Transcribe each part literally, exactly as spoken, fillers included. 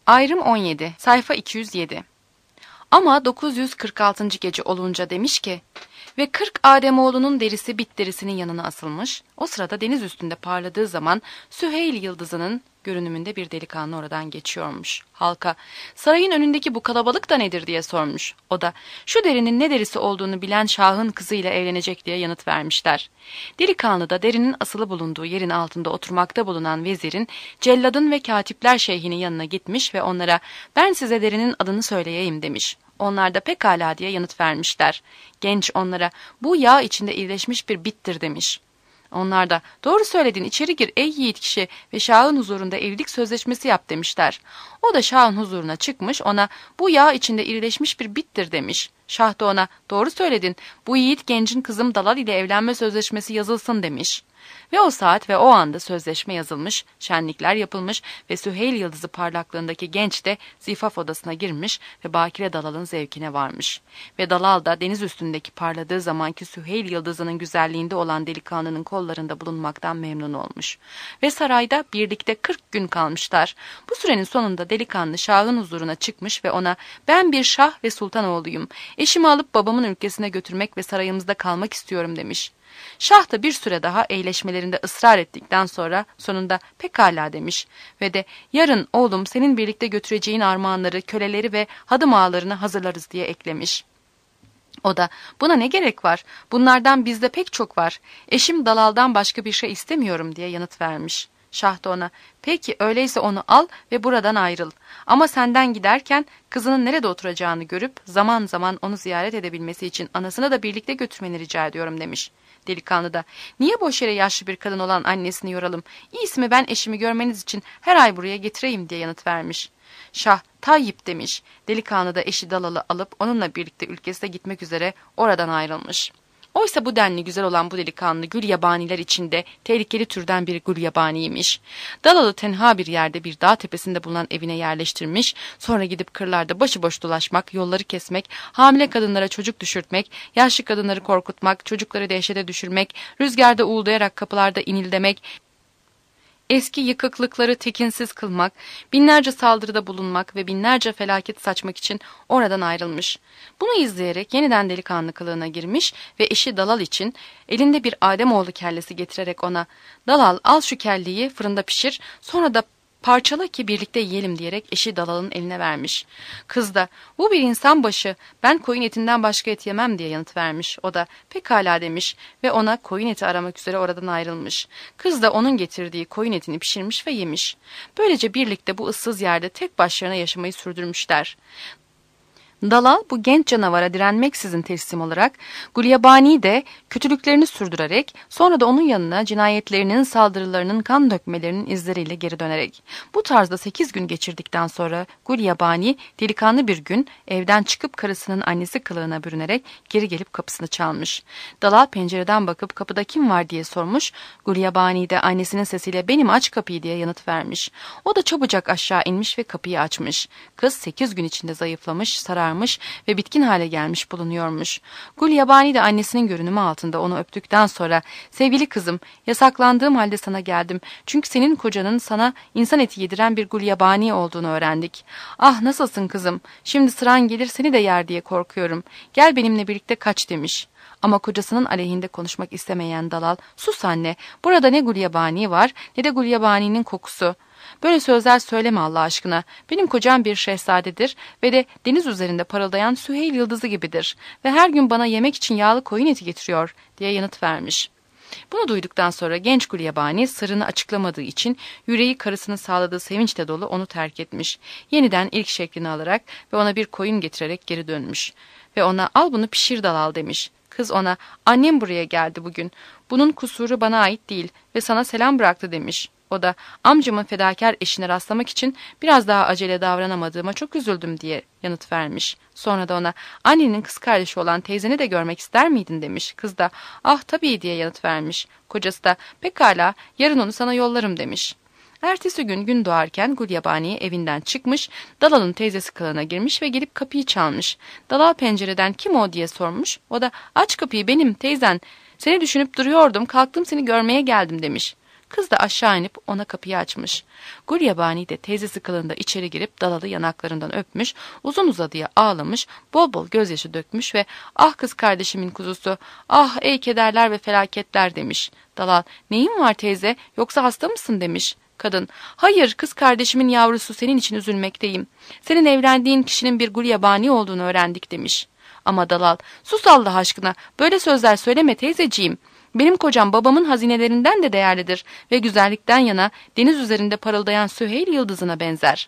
Ayrım on yedi. Sayfa iki yüz yedi. Ama dokuz yüz kırk altıncı gece olunca demiş ki, ve kırk Ademoğlunun derisi bit derisinin yanına asılmış. O sırada deniz üstünde parladığı zaman Süheyl yıldızının görünümünde bir delikanlı oradan geçiyormuş. Halka, sarayın önündeki bu kalabalık da nedir diye sormuş. O da, şu derinin ne derisi olduğunu bilen şahın kızıyla evlenecek diye yanıt vermişler. Delikanlı da derinin asılı bulunduğu yerin altında oturmakta bulunan vezirin, celladın ve katipler şeyhinin yanına gitmiş ve onlara, ben size derinin adını söyleyeyim demiş. Onlar da pekala diye yanıt vermişler. Genç onlara, bu yağ içinde iyileşmiş bir bittir demiş. Onlar da, doğru söyledin, içeri gir ey yiğit kişi ve şahın huzurunda evlilik sözleşmesi yap demişler. O da şahın huzuruna çıkmış, ona bu yağ içinde irileşmiş bir bittir demiş. Şah da ona, doğru söyledin, bu yiğit gencin kızım Dalal ile evlenme sözleşmesi yazılsın demiş. Ve o saat ve o anda sözleşme yazılmış, şenlikler yapılmış ve Süheyl yıldızı parlaklığındaki genç de zifaf odasına girmiş ve Bakire Dalal'ın zevkine varmış. Ve Dalal da deniz üstündeki parladığı zamanki Süheyl yıldızının güzelliğinde olan delikanlının kollarında bulunmaktan memnun olmuş. Ve sarayda birlikte kırk gün kalmışlar. Bu sürenin sonunda delikanlı şahın huzuruna çıkmış ve ona, ben bir şah ve sultan oğluyum, eşimi alıp babamın ülkesine götürmek ve sarayımızda kalmak istiyorum demiş. Şah da bir süre daha eğleşmelerinde ısrar ettikten sonra sonunda pekala demiş ve de yarın oğlum senin birlikte götüreceğin armağanları, köleleri ve hadım ağalarını hazırlarız diye eklemiş. O da buna ne gerek var? Bunlardan bizde pek çok var. Eşim Dalal'dan başka bir şey istemiyorum diye yanıt vermiş. Şah da ona, peki öyleyse onu al ve buradan ayrıl. Ama senden giderken kızının nerede oturacağını görüp zaman zaman onu ziyaret edebilmesi için anasını da birlikte götürmeni rica ediyorum demiş. Delikanlı da, niye boş yere yaşlı bir kadın olan annesini yoralım? İyisi mi ben eşimi görmeniz için her ay buraya getireyim diye yanıt vermiş. Şah, Tayyip demiş. Delikanlı da eşi Dalal'ı alıp onunla birlikte ülkesine gitmek üzere oradan ayrılmış. Oysa bu denli güzel olan bu delikanlı gül yabaniler içinde tehlikeli türden bir gül yabaniymiş. Dalal'ı tenha bir yerde bir dağ tepesinde bulunan evine yerleştirmiş, sonra gidip kırlarda başıboş dolaşmak, yolları kesmek, hamile kadınlara çocuk düşürtmek, yaşlı kadınları korkutmak, çocukları dehşete düşürmek, rüzgarda uğuldayarak kapılarda inildemek, eski yıkıklıkları tekinsiz kılmak, binlerce saldırıda bulunmak ve binlerce felaket saçmak için oradan ayrılmış. Bunu izleyerek yeniden delikanlı kılığına girmiş ve eşi Dalal için elinde bir Ademoğlu kellesi getirerek ona, Dalal al şu kelleyi fırında pişir, sonra da parçala ki birlikte yiyelim diyerek eşi Dalal'ın eline vermiş. Kız da, bu bir insan başı, ben koyun etinden başka et yemem diye yanıt vermiş. O da pekala demiş ve ona koyun eti aramak üzere oradan ayrılmış. Kız da onun getirdiği koyun etini pişirmiş ve yemiş. Böylece birlikte bu ıssız yerde tek başlarına yaşamayı sürdürmüşler. Dalal bu genç canavara direnmeksizin teslim olarak, Gulyabani de kötülüklerini sürdürerek, sonra da onun yanına cinayetlerinin, saldırılarının, kan dökmelerinin izleriyle geri dönerek. Bu tarzda sekiz gün geçirdikten sonra Gulyabani delikanlı bir gün evden çıkıp karısının annesi kılığına bürünerek geri gelip kapısını çalmış. Dalal pencereden bakıp kapıda kim var diye sormuş. Gulyabani de annesinin sesiyle benim aç kapıyı diye yanıt vermiş. O da çabucak aşağı inmiş ve kapıyı açmış. Kız sekiz gün içinde zayıflamış, sararmış ve bitkin hale gelmiş bulunuyormuş. Gulyabani de annesinin görünümü altında onu öptükten sonra, sevgili kızım, yasaklandığım halde sana geldim. Çünkü senin kocanın sana insan eti yediren bir Gulyabani olduğunu öğrendik. Ah nasılsın kızım? Şimdi sıran gelir seni de yer diye korkuyorum. Gel benimle birlikte kaç demiş. Ama kocasının aleyhinde konuşmak istemeyen Dalal, sus anne, burada ne Gulyabani var ne de Gulyabani'nin kokusu. Böyle sözler söyleme Allah aşkına. Benim kocam bir şehzadedir ve de deniz üzerinde parıldayan Süheyl yıldızı gibidir ve her gün bana yemek için yağlı koyun eti getiriyor diye yanıt vermiş. Bunu duyduktan sonra genç Gulyabani sırrını açıklamadığı için yüreği karısının sağladığı sevinçle dolu onu terk etmiş. Yeniden ilk şeklini alarak ve ona bir koyun getirerek geri dönmüş ve ona al bunu pişir Dalal demiş. Kız ona annem buraya geldi bugün. Bunun kusuru bana ait değil ve sana selam bıraktı demiş. O da amcamın fedakar eşine rastlamak için biraz daha acele davranamadığıma çok üzüldüm diye yanıt vermiş. Sonra da ona annenin kız kardeşi olan teyzeni de görmek ister miydin demiş. Kız da ah tabii diye yanıt vermiş. Kocası da pekala yarın onu sana yollarım demiş. Ertesi gün gün doğarken Gulyabani evinden çıkmış, Dalal'ın teyzesi kılığına girmiş ve gelip kapıyı çalmış. Dalal pencereden kim o diye sormuş. O da aç kapıyı benim teyzen, seni düşünüp duruyordum, kalktım seni görmeye geldim demiş. Kız da aşağı inip ona kapıyı açmış. Gulyabani de teyzesi kılığında içeri girip Dalal'ı yanaklarından öpmüş, uzun uzadıya ağlamış, bol bol gözyaşı dökmüş ve "Ah kız kardeşimin kuzusu, ah ey kederler ve felaketler" demiş. Dalal, "Neyin var teyze, yoksa hasta mısın?" demiş. Kadın, "Hayır, kız kardeşimin yavrusu, senin için üzülmekteyim. Senin evlendiğin kişinin bir Gulyabani olduğunu öğrendik" demiş. Ama Dalal, "Sus Allah aşkına, böyle sözler söyleme teyzeciğim. Benim kocam babamın hazinelerinden de değerlidir ve güzellikten yana deniz üzerinde parıldayan Süheyl yıldızına benzer."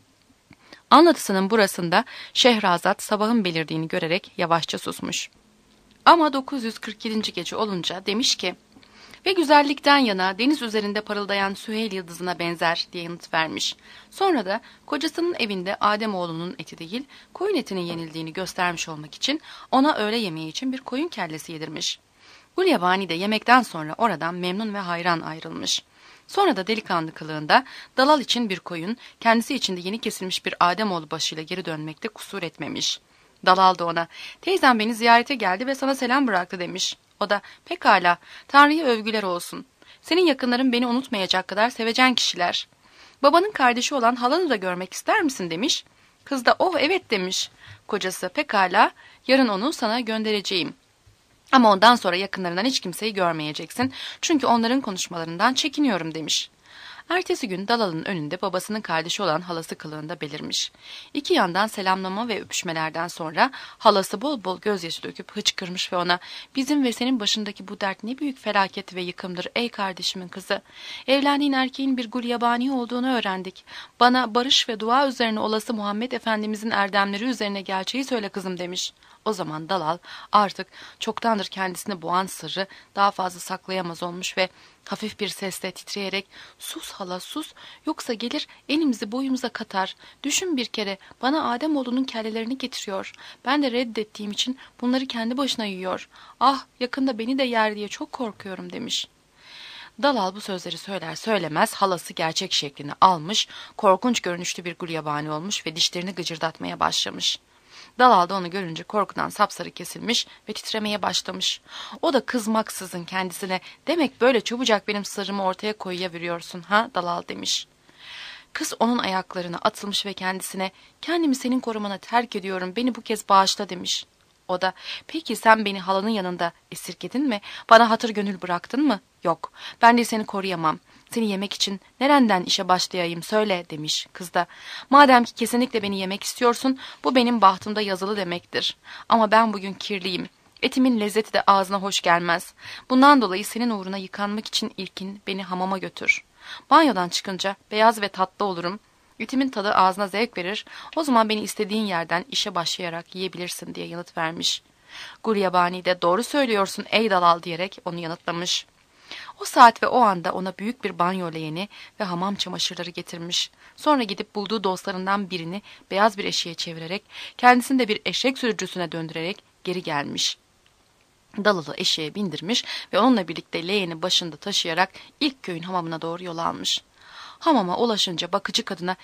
Anlatısının burasında Şehrazat sabahın belirdiğini görerek yavaşça susmuş. Ama dokuz yüz kırk yedinci gece olunca demiş ki, "Ve güzellikten yana deniz üzerinde parıldayan Süheyl yıldızına benzer" diye yanıt vermiş. Sonra da kocasının evinde Ademoğlunun eti değil, koyun etinin yenildiğini göstermiş olmak için ona öğle yemeği için bir koyun kellesi yedirmiş. Gulyabani de yemekten sonra oradan memnun ve hayran ayrılmış. Sonra da delikanlı kılığında Dalal için bir koyun, kendisi için de yeni kesilmiş bir Ademoğlu başıyla geri dönmekte kusur etmemiş. Dalal da ona, "Teyzem beni ziyarete geldi ve sana selam bıraktı" demiş. O da, "Pekala, Tanrı'ya övgüler olsun. Senin yakınların beni unutmayacak kadar sevecen kişiler. Babanın kardeşi olan halanı da görmek ister misin?" demiş. Kız da, "Oh evet" demiş. Kocası, "Pekala, yarın onu sana göndereceğim. Ama ondan sonra yakınlarından hiç kimseyi görmeyeceksin. Çünkü onların konuşmalarından çekiniyorum" demiş. Ertesi gün Dalal'ın önünde babasının kardeşi olan halası kılığında belirmiş. İki yandan selamlama ve öpüşmelerden sonra halası bol bol gözyaşı döküp hıçkırmış ve ona, "Bizim ve senin başındaki bu dert ne büyük felaket ve yıkımdır ey kardeşimin kızı. Evlendiğin erkeğin bir Gulyabani olduğunu öğrendik. Bana barış ve dua üzerine olası Muhammed Efendimizin erdemleri üzerine gerçeği söyle kızım" demiş. O zaman Dalal artık çoktandır kendisini boğan sırrı daha fazla saklayamaz olmuş ve hafif bir sesle titreyerek, "Sus hala sus, yoksa gelir elimizi boyumuza katar. Düşün bir kere, bana Ademoğlunun kellelerini getiriyor. Ben de reddettiğim için bunları kendi başına yiyor. Ah, yakında beni de yer diye çok korkuyorum" demiş. Dalal bu sözleri söyler söylemez halası gerçek şeklini almış, korkunç görünüşlü bir Gulyabani olmuş ve dişlerini gıcırdatmaya başlamış. Dalal da onu görünce korkudan sapsarı kesilmiş ve titremeye başlamış. O da kızmaksızın kendisine, "Demek böyle çabucak benim sırrımı ortaya koyuyaveriyorsun ha Dalal" demiş. Kız onun ayaklarına atılmış ve kendisine, "Kendimi senin korumana terk ediyorum, beni bu kez bağışla" demiş. O da, "Peki sen beni halanın yanında esirgedin mi? Bana hatır gönül bıraktın mı?" "Yok, ben de seni koruyamam. Seni yemek için nereden işe başlayayım söyle" demiş. Kız da, "Madem ki kesinlikle beni yemek istiyorsun, bu benim bahtımda yazılı demektir. Ama ben bugün kirliyim. Etimin lezzeti de ağzına hoş gelmez. Bundan dolayı senin uğruna yıkanmak için ilkin beni hamama götür. Banyodan çıkınca beyaz ve tatlı olurum. Etimin tadı ağzına zevk verir. O zaman beni istediğin yerden işe başlayarak yiyebilirsin" diye yanıt vermiş. Gulyabani de, "Doğru söylüyorsun ey Dalal" diyerek onu yanıtlamış. O saat ve o anda ona büyük bir banyo leğeni ve hamam çamaşırları getirmiş. Sonra gidip bulduğu dostlarından birini beyaz bir eşeğe çevirerek, kendisini de bir eşek sürücüsüne döndürerek geri gelmiş. Dalal'ı eşeğe bindirmiş ve onunla birlikte leğeni başında taşıyarak ilk köyün hamamına doğru yol almış. Hamama ulaşınca bakıcı kadına,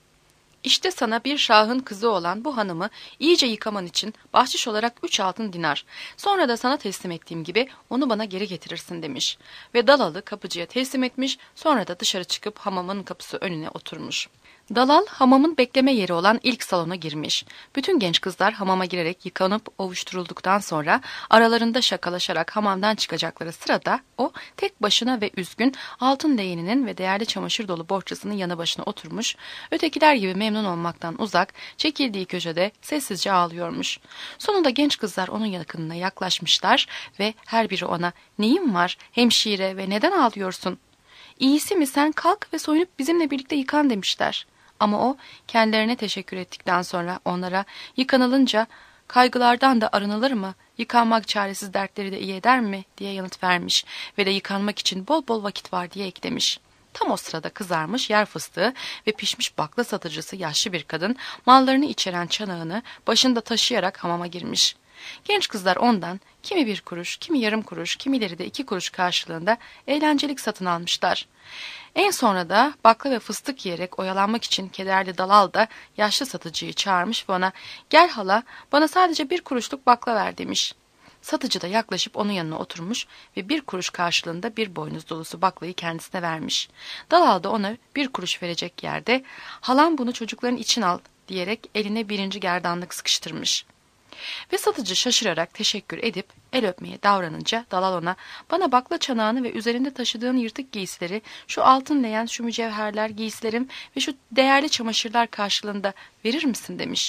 "İşte sana bir şahın kızı olan bu hanımı iyice yıkaman için bahşiş olarak üç altın dinar. Sonra da sana teslim ettiğim gibi onu bana geri getirirsin" demiş. Ve Dalal'ı kapıcıya teslim etmiş, sonra da dışarı çıkıp hamamın kapısı önüne oturmuş. Dalal hamamın bekleme yeri olan ilk salona girmiş. Bütün genç kızlar hamama girerek yıkanıp ovuşturulduktan sonra aralarında şakalaşarak hamamdan çıkacakları sırada o tek başına ve üzgün altın leğeninin ve değerli çamaşır dolu bohçasının yanı başına oturmuş, ötekiler gibi memnun olmaktan uzak, çekildiği köşede sessizce ağlıyormuş. Sonunda genç kızlar onun yakınına yaklaşmışlar ve her biri ona, "Neyin var hemşire ve neden ağlıyorsun? İyisi mi, sen kalk ve soyunup bizimle birlikte yıkan" demişler. Ama o kendilerine teşekkür ettikten sonra onlara, "Yıkanılınca kaygılardan da arınılır mı? Yıkanmak çaresiz dertleri de iyi eder mi?" diye yanıt vermiş ve de "Yıkanmak için bol bol vakit var" diye eklemiş. Tam o sırada kızarmış yer fıstığı ve pişmiş bakla satıcısı yaşlı bir kadın mallarını içeren çanağını başında taşıyarak hamama girmiş. Genç kızlar ondan kimi bir kuruş, kimi yarım kuruş, kimileri de iki kuruş karşılığında eğlencelik satın almışlar. En sonra da bakla ve fıstık yiyerek oyalanmak için kederli Dalal da yaşlı satıcıyı çağırmış ve ona, "Gel hala, bana sadece bir kuruşluk bakla ver" demiş. Satıcı da yaklaşıp onun yanına oturmuş ve bir kuruş karşılığında bir boynuz dolusu baklayı kendisine vermiş. Dalal da ona bir kuruş verecek yerde halam bunu çocukların için al diyerek eline birinci gerdanlık sıkıştırmış. Ve satıcı şaşırarak teşekkür edip el öpmeye davranınca Dalal ona bana bakla çanağını ve üzerinde taşıdığın yırtık giysileri, şu altın leğen, şu mücevherler, giysilerim ve şu değerli çamaşırlar karşılığında verir misin demiş.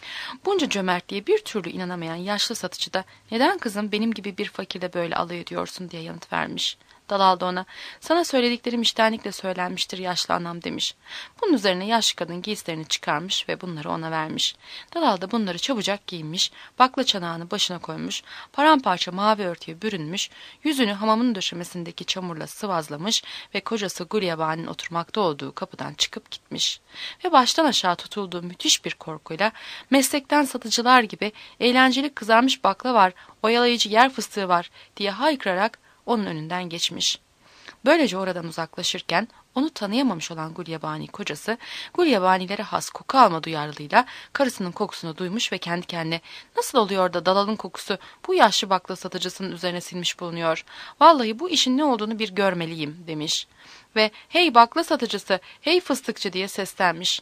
Bunca cömertliğe bir türlü inanamayan yaşlı satıcı da neden kızım benim gibi bir fakirle böyle alay ediyorsun diye yanıt vermiş. Dalal da ona sana söylediklerim içtenlikle söylenmiştir yaşlı anam demiş. Bunun üzerine yaşlı kadın giysilerini çıkarmış ve bunları ona vermiş. Dalal da bunları çabucak giyinmiş, bakla çanağını başına koymuş, paramparça mavi örtüye bürünmüş, yüzünü hamamın döşemesindeki çamurla sıvazlamış ve kocası Gulyabani'nin oturmakta olduğu kapıdan çıkıp gitmiş. Ve baştan aşağı tutulduğu müthiş bir korkuyla meslekten satıcılar gibi eğlenceli kızarmış bakla var, oyalayıcı yer fıstığı var diye haykırarak onun önünden geçmiş. Böylece oradan uzaklaşırken onu tanıyamamış olan Gulyabani kocası, Gulyabanilere has koku alma duyarlılığıyla karısının kokusunu duymuş ve kendi kendine nasıl oluyor da Dalal'ın kokusu bu yaşlı bakla satıcısının üzerine silmiş bulunuyor. Vallahi bu işin ne olduğunu bir görmeliyim demiş. Ve hey bakla satıcısı, hey fıstıkçı diye seslenmiş.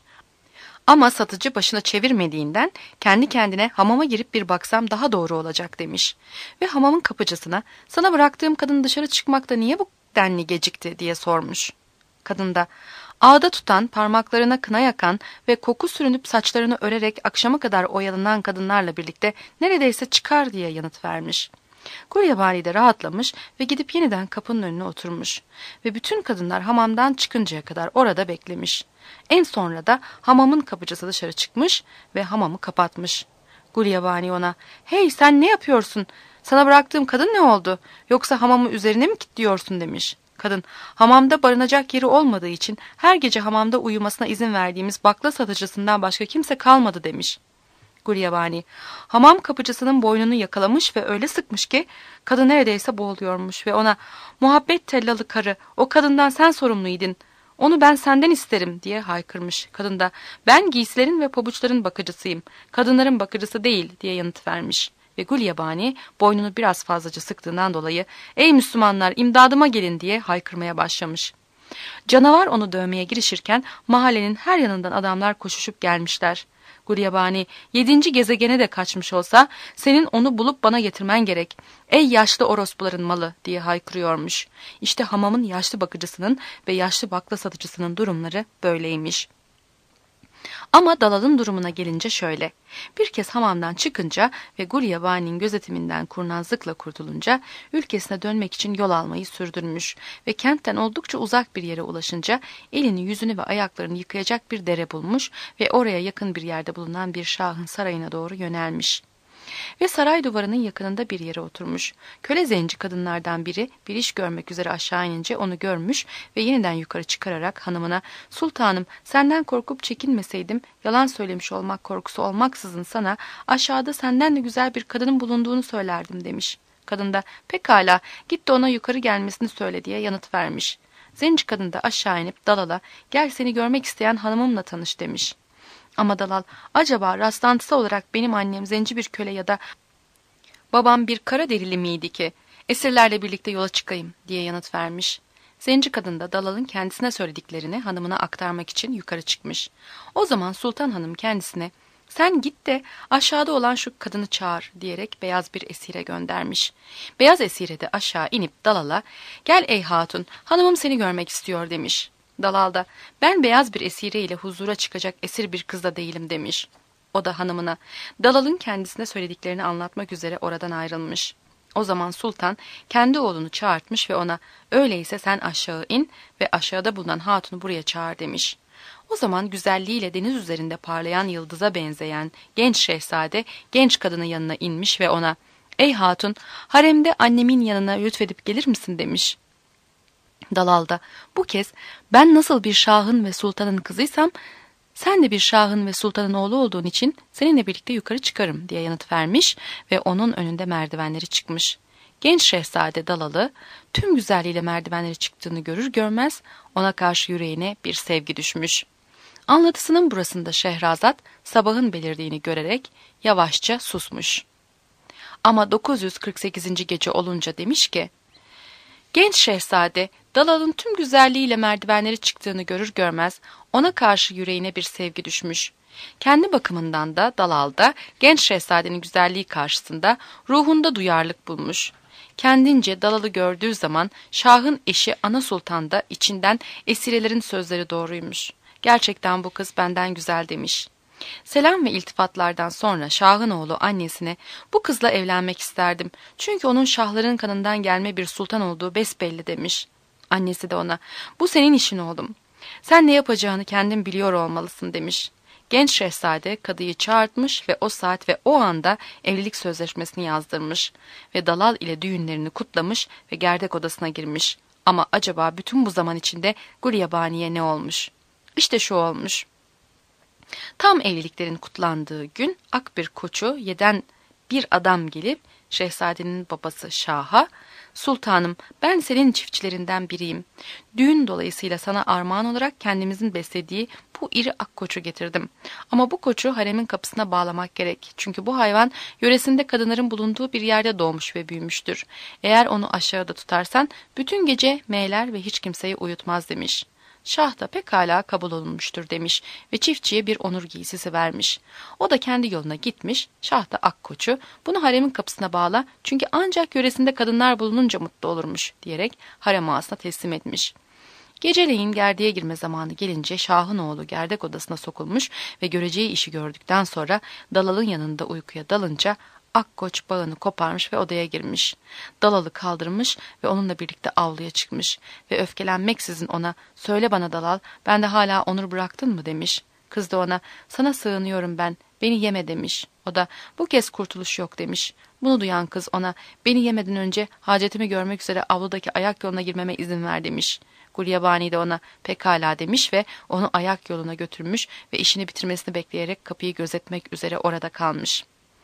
Ama satıcı başını çevirmediğinden kendi kendine hamama girip bir baksam daha doğru olacak demiş. Ve hamamın kapıcısına sana bıraktığım kadın dışarı çıkmakta niye bu denli gecikti diye sormuş. Kadın da ağda tutan, parmaklarına kına yakan ve koku sürünüp saçlarını örerek akşama kadar oyalanan kadınlarla birlikte neredeyse çıkar diye yanıt vermiş. Gulyabani de rahatlamış ve gidip yeniden kapının önüne oturmuş. Ve bütün kadınlar hamamdan çıkıncaya kadar orada beklemiş. En sonra da hamamın kapıcısı dışarı çıkmış ve hamamı kapatmış. Gulyabani ona hey sen ne yapıyorsun? Sana bıraktığım kadın ne oldu? Yoksa hamamı üzerine mi kilitliyorsun demiş. Kadın hamamda barınacak yeri olmadığı için her gece hamamda uyumasına izin verdiğimiz bakla satıcısından başka kimse kalmadı demiş. Gulyabani hamam kapıcısının boynunu yakalamış ve öyle sıkmış ki kadın neredeyse boğuluyormuş ve ona muhabbet tellalı karı o kadından sen sorumluydun. Onu ben senden isterim diye haykırmış. Kadın da ben giysilerin ve pabuçların bakıcısıyım. Kadınların bakıcısı değil diye yanıt vermiş. Ve Gulyabani boynunu biraz fazlaca sıktığından dolayı ey Müslümanlar imdadıma gelin diye haykırmaya başlamış. Canavar onu dövmeye girişirken mahallenin her yanından adamlar koşuşup gelmişler. Gulyabani yedinci gezegene de kaçmış olsa senin onu bulup bana getirmen gerek. Ey yaşlı orospuların malı diye haykırıyormuş. İşte hamamın yaşlı bakıcısının ve yaşlı bakla satıcısının durumları böyleymiş. Ama Dalal'ın durumuna gelince şöyle. Bir kez hamamdan çıkınca ve Gulyabani'nin gözetiminden kurnazlıkla kurtulunca ülkesine dönmek için yol almayı sürdürmüş ve kentten oldukça uzak bir yere ulaşınca elini yüzünü ve ayaklarını yıkayacak bir dere bulmuş ve oraya yakın bir yerde bulunan bir şahın sarayına doğru yönelmiş. Ve saray duvarının yakınında bir yere oturmuş. Köle zenci kadınlardan biri bir iş görmek üzere aşağı inince onu görmüş ve yeniden yukarı çıkararak hanımına ''Sultanım senden korkup çekinmeseydim yalan söylemiş olmak korkusu olmaksızın sana aşağıda senden de güzel bir kadının bulunduğunu söylerdim.'' demiş. Kadın da ''Pekala git de ona yukarı gelmesini söyle.'' diye yanıt vermiş. Zenci kadın da aşağı inip Dalal'a ''Gel seni görmek isteyen hanımımla tanış.'' demiş. Ama Dalal acaba rastlantısı olarak benim annem zenci bir köle ya da babam bir kara derili miydi ki esirlerle birlikte yola çıkayım diye yanıt vermiş. Zenci kadın da Dalal'ın kendisine söylediklerini hanımına aktarmak için yukarı çıkmış. O zaman Sultan Hanım kendisine sen git de aşağıda olan şu kadını çağır diyerek beyaz bir esire göndermiş. Beyaz esire de aşağı inip Dalal'a gel ey hatun hanımım seni görmek istiyor demiş. Dalal da ben beyaz bir esire ile huzura çıkacak esir bir kız da değilim demiş. O da hanımına Dalal'ın kendisine söylediklerini anlatmak üzere oradan ayrılmış. O zaman sultan kendi oğlunu çağırtmış ve ona öyleyse sen aşağı in ve aşağıda bulunan hatunu buraya çağır demiş. O zaman güzelliğiyle deniz üzerinde parlayan yıldıza benzeyen genç şehzade genç kadının yanına inmiş ve ona ey hatun haremde annemin yanına lütfedip gelir misin demiş. Dalal da bu kez ben nasıl bir şahın ve sultanın kızıysam sen de bir şahın ve sultanın oğlu olduğun için seninle birlikte yukarı çıkarım diye yanıt vermiş ve onun önünde merdivenleri çıkmış. Genç şehzade Dalal'ı tüm güzelliğiyle merdivenleri çıktığını görür görmez ona karşı yüreğine bir sevgi düşmüş. Anlatısının burasında Şehrazat sabahın belirdiğini görerek yavaşça susmuş. Ama dokuz yüz kırk sekizinci gece olunca demiş ki, genç şehzade Dalal'ın tüm güzelliğiyle merdivenleri çıktığını görür görmez ona karşı yüreğine bir sevgi düşmüş. Kendi bakımından da Dalal'da genç şehzadenin güzelliği karşısında ruhunda duyarlılık bulmuş. Kendince Dalal'ı gördüğü zaman Şah'ın eşi Ana Sultan da içinden esirelerin sözleri doğruymuş. Gerçekten bu kız benden güzel demiş. Selam ve iltifatlardan sonra Şah'ın oğlu annesine bu kızla evlenmek isterdim. Çünkü onun şahların kanından gelme bir sultan olduğu besbelli demiş. Annesi de ona bu senin işin oğlum. Sen ne yapacağını kendin biliyor olmalısın demiş. Genç şehzade kadıyı çağırtmış ve o saat ve o anda evlilik sözleşmesini yazdırmış ve Dalal ile düğünlerini kutlamış ve gerdek odasına girmiş. Ama acaba bütün bu zaman içinde Gulyabani'ye ne olmuş? İşte şu olmuş. Tam evliliklerin kutlandığı gün ak bir koçu yeden bir adam gelip şehzadenin babası Şah'a, ''Sultanım, ben senin çiftçilerinden biriyim. Düğün dolayısıyla sana armağan olarak kendimizin beslediği bu iri ak koçu getirdim. Ama bu koçu haremin kapısına bağlamak gerek. Çünkü bu hayvan yöresinde kadınların bulunduğu bir yerde doğmuş ve büyümüştür. Eğer onu aşağıda tutarsan bütün gece meyler ve hiç kimseyi uyutmaz.'' demiş. Şah da pekala kabul olunmuştur demiş ve çiftçiye bir onur giysisi vermiş. O da kendi yoluna gitmiş, Şah da Akkoç'u bunu haremin kapısına bağla çünkü ancak yöresinde kadınlar bulununca mutlu olurmuş diyerek harem ağasına teslim etmiş. Geceleyin gerdeğe girme zamanı gelince Şah'ın oğlu gerdek odasına sokulmuş ve göreceği işi gördükten sonra Dalal'ın yanında uykuya dalınca Akkoç bağını koparmış ve odaya girmiş. Dalal'ı kaldırmış ve onunla birlikte avluya çıkmış ve öfkelenmeksizin ona ''Söyle bana Dalal, bende hala onur bıraktın mı?'' demiş. Kız da ona ''Sana sığınıyorum ben, beni yeme.'' demiş. O da ''Bu kez kurtuluş yok.'' demiş. Bunu duyan kız ona ''Beni yemeden önce hacetimi görmek üzere avludaki ayak yoluna girmeme izin ver.'' demiş. Gulyabani de ona pekala demiş ve onu ayak yoluna götürmüş ve işini bitirmesini bekleyerek kapıyı gözetmek üzere orada kalmış.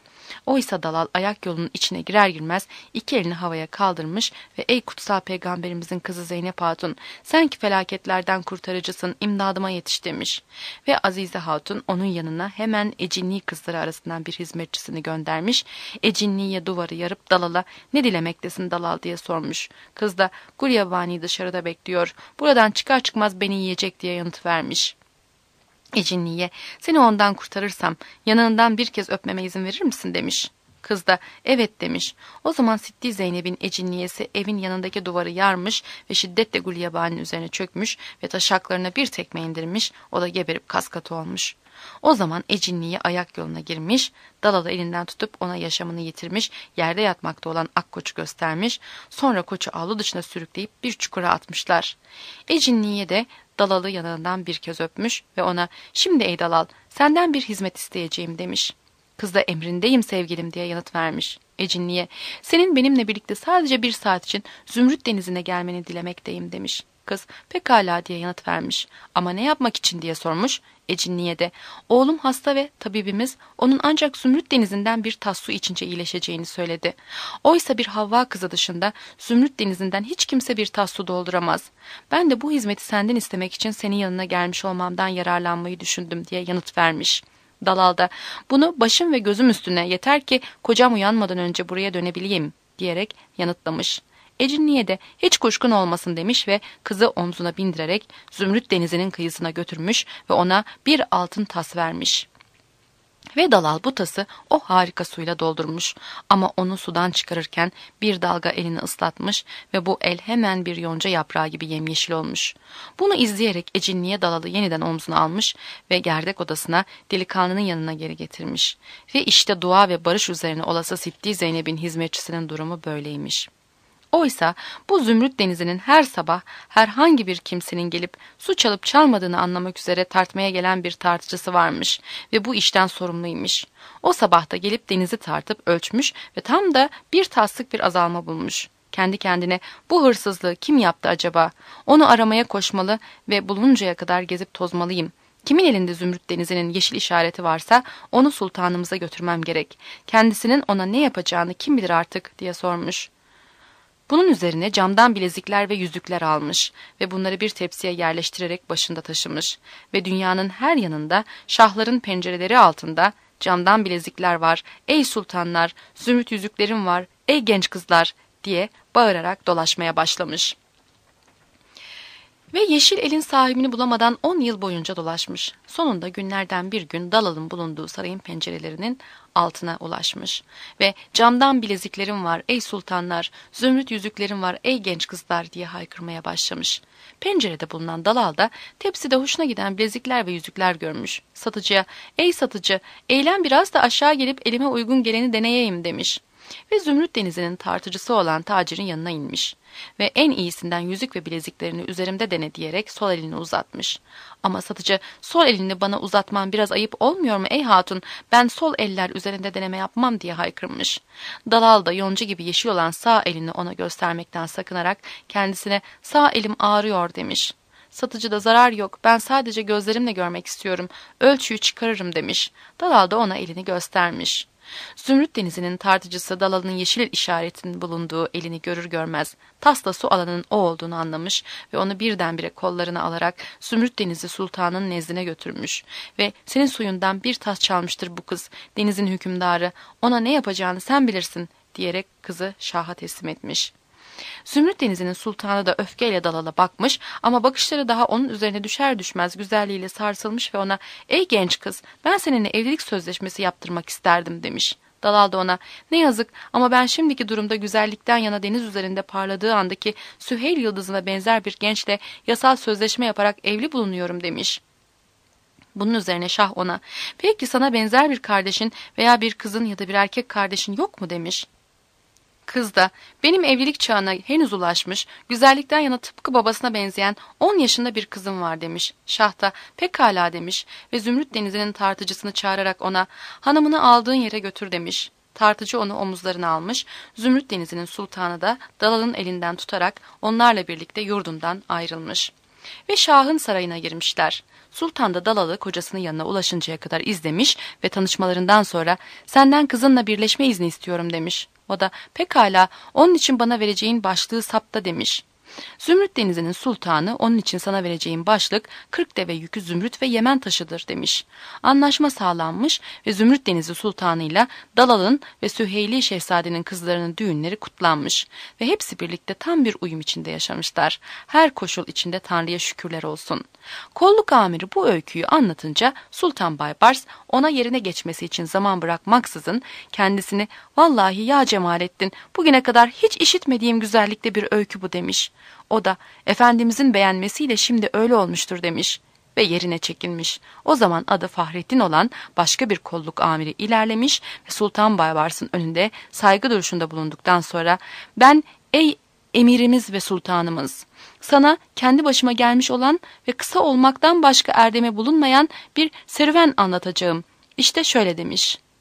Oysa Dalal ayak yolunun içine girer girmez iki elini havaya kaldırmış ve ''Ey kutsal peygamberimizin kızı Zeynep Hatun, sen ki felaketlerden kurtarıcısın, imdadıma yetiş.'' demiş. Ve Azize Hatun onun yanına hemen Ecinni kızları arasından bir hizmetçisini göndermiş. Ecinni'ye duvarı yarıp Dalal'a ''Ne dilemektesin Dalal?'' diye sormuş. Kız da ''Gulyabani dışarıda bekliyor, buradan çıkar çıkmaz beni yiyecek.'' diye yanıt vermiş. Ecinni'ye ''Seni ondan kurtarırsam yanağından bir kez öpmeme izin verir misin?'' demiş. Kız da ''Evet.'' demiş. O zaman Sitti Zeynep'in Ecinniye'si evin yanındaki duvarı yarmış ve şiddetle Gulyabani'nin üzerine çökmüş ve taşaklarına bir tekme indirmiş, o da geberip kaskatı olmuş. O zaman Ecinniye ayak yoluna girmiş, Dalal'ı elinden tutup ona yaşamını yitirmiş, yerde yatmakta olan Akkoç'u göstermiş, sonra koçu avlu dışına sürükleyip bir çukura atmışlar. Ecinniye de Dalal'ı yanından bir kez öpmüş ve ona ''Şimdi ey Dalal, senden bir hizmet isteyeceğim.'' demiş. Kız da ''Emrindeyim sevgilim.'' diye yanıt vermiş. Ecinniye ''Senin benimle birlikte sadece bir saat için Zümrüt Denizi'ne gelmeni dilemekteyim.'' demiş. Kız ''Pekala.'' diye yanıt vermiş. ''Ama ne yapmak için?'' diye sormuş. Ecinniye de ''Oğlum hasta ve tabibimiz onun ancak Zümrüt Denizi'nden bir tas su içince iyileşeceğini söyledi. Oysa bir Havva kızı dışında Zümrüt Denizi'nden hiç kimse bir tas su dolduramaz. Ben de bu hizmeti senden istemek için senin yanına gelmiş olmamdan yararlanmayı düşündüm.'' diye yanıt vermiş. Dalal da ''Bunu başım ve gözüm üstüne, yeter ki kocam uyanmadan önce buraya dönebileyim.'' diyerek yanıtlamış. Ecinniye de hiç kuşkun olmasın demiş ve kızı omzuna bindirerek Zümrüt Denizi'nin kıyısına götürmüş ve ona bir altın tas vermiş. Ve Dalal bu tası o harika suyla doldurmuş ama onu sudan çıkarırken bir dalga elini ıslatmış ve bu el hemen bir yonca yaprağı gibi yemyeşil olmuş. Bunu izleyerek Ecinniye Dalal'ı yeniden omzuna almış ve gerdek odasına delikanlının yanına geri getirmiş. Ve işte dua ve barış üzerine olası Sitti Zeynep'in hizmetçisinin durumu böyleymiş. Oysa bu Zümrüt Denizi'nin her sabah herhangi bir kimsenin gelip su çalıp çalmadığını anlamak üzere tartmaya gelen bir tartıcısı varmış ve bu işten sorumluymuş. O sabah da gelip denizi tartıp ölçmüş ve tam da bir taslık bir azalma bulmuş. Kendi kendine bu hırsızlığı kim yaptı acaba? Onu aramaya koşmalı ve buluncaya kadar gezip tozmalıyım. Kimin elinde Zümrüt Denizi'nin yeşil işareti varsa onu sultanımıza götürmem gerek. Kendisinin ona ne yapacağını kim bilir artık diye sormuş. Bunun üzerine camdan bilezikler ve yüzükler almış ve bunları bir tepsiye yerleştirerek başında taşımış ve dünyanın her yanında şahların pencereleri altında camdan bilezikler var, ey sultanlar, zümrüt yüzüklerim var, ey genç kızlar diye bağırarak dolaşmaya başlamış. Ve yeşil elin sahibini bulamadan on yıl boyunca dolaşmış. Sonunda günlerden bir gün Dalal'ın bulunduğu sarayın pencerelerinin altına ulaşmış. Ve camdan bileziklerim var ey sultanlar, zümrüt yüzüklerim var ey genç kızlar diye haykırmaya başlamış. Pencerede bulunan Dalal da tepside hoşuna giden bilezikler ve yüzükler görmüş. Satıcıya, ey satıcı, eğlen biraz da aşağı gelip elime uygun geleni deneyeyim demiş. Ve Zümrüt Denizi'nin tartıcısı olan tacirin yanına inmiş ve en iyisinden yüzük ve bileziklerini üzerimde dene diyerek sol elini uzatmış. Ama satıcı, sol elini bana uzatman biraz ayıp olmuyor mu ey hatun, ben sol eller üzerinde deneme yapmam diye haykırmış. Dalal da yonca gibi yeşil olan sağ elini ona göstermekten sakınarak kendisine sağ elim ağrıyor demiş. Satıcı da zarar yok, ben sadece gözlerimle görmek istiyorum, ölçüyü çıkarırım demiş. Dalal da ona elini göstermiş. Zümrüt Denizi'nin tartıcısı Dalal'ın yeşil işaretinin bulunduğu elini görür görmez tasla su alanın o olduğunu anlamış ve onu birdenbire kollarına alarak Zümrüt Denizi Sultan'ın nezdine götürmüş ve senin suyundan bir tas çalmıştır bu kız, denizin hükümdarı, ona ne yapacağını sen bilirsin diyerek kızı şaha teslim etmiş. Zümrüt Denizi'nin sultanı da öfkeyle Dalal'a bakmış ama bakışları daha onun üzerine düşer düşmez güzelliğiyle sarsılmış ve ona ''Ey genç kız, ben seninle evlilik sözleşmesi yaptırmak isterdim.'' demiş. Dalal da ona ''Ne yazık ama ben şimdiki durumda güzellikten yana deniz üzerinde parladığı andaki Süheyl yıldızına benzer bir gençle yasal sözleşme yaparak evli bulunuyorum.'' demiş. Bunun üzerine şah ona ''Peki sana benzer bir kardeşin veya bir kızın ya da bir erkek kardeşin yok mu?'' demiş. Kız da benim evlilik çağına henüz ulaşmış, güzellikten yana tıpkı babasına benzeyen on yaşında bir kızım var demiş. Şah da pekala demiş ve Zümrüt Denizi'nin tartıcısını çağırarak ona hanımını aldığın yere götür demiş. Tartıcı onu omuzlarına almış, Zümrüt Denizi'nin sultanı da Dalal'ın elinden tutarak onlarla birlikte yurdundan ayrılmış. Ve Şah'ın sarayına girmişler. Sultan da Dalal'ı kocasının yanına ulaşıncaya kadar izlemiş ve tanışmalarından sonra senden kızınla birleşme izni istiyorum demiş. O da pekala onun için bana vereceğin başlığı sapta demiş. Zümrüt Denizi'nin sultanı onun için sana vereceğim başlık kırk deve yükü zümrüt ve Yemen taşıdır demiş. Anlaşma sağlanmış ve Zümrüt Denizi sultanıyla Dalal'ın ve Süheyli şehzadenin kızlarının düğünleri kutlanmış ve hepsi birlikte tam bir uyum içinde yaşamışlar. Her koşul içinde Tanrı'ya şükürler olsun. Kolluk amiri bu öyküyü anlatınca Sultan Baybars ona yerine geçmesi için zaman bırakmaksızın kendisini vallahi ya Cemalettin bugüne kadar hiç işitmediğim güzellikte bir öykü bu demiş. O da Efendimizin beğenmesiyle şimdi öyle olmuştur demiş ve yerine çekilmiş. O zaman adı Fahrettin olan başka bir kolluk amiri ilerlemiş ve Sultan Baybars'ın önünde saygı duruşunda bulunduktan sonra ben ey emirimiz ve sultanımız sana kendi başıma gelmiş olan ve kısa olmaktan başka erdeme bulunmayan bir serüven anlatacağım. İşte şöyle demiş.